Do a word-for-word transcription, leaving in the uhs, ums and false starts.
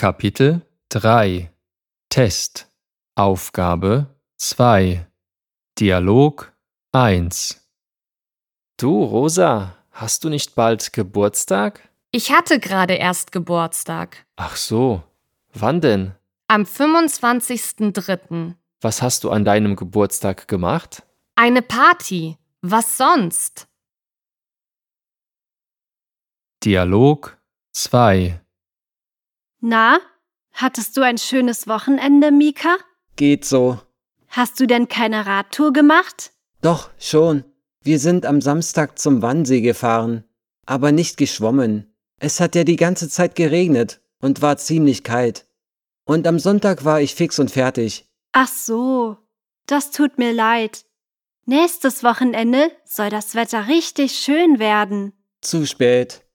Kapitel drei Test Aufgabe zwei Dialog eins Du, Rosa, hast du nicht bald Geburtstag? Ich hatte gerade erst Geburtstag. Ach so, wann denn? Am fünfundzwanzigsten dritten Was hast du an deinem Geburtstag gemacht? Eine Party. Was sonst? Dialog zwei Na, hattest du ein schönes Wochenende, Mika? Geht so. Hast du denn keine Radtour gemacht? Doch, schon. Wir sind am Samstag zum Wannsee gefahren, aber nicht geschwommen. Es hat ja die ganze Zeit geregnet und war ziemlich kalt. Und am Sonntag war ich fix und fertig. Ach so, das tut mir leid. Nächstes Wochenende soll das Wetter richtig schön werden. Zu spät.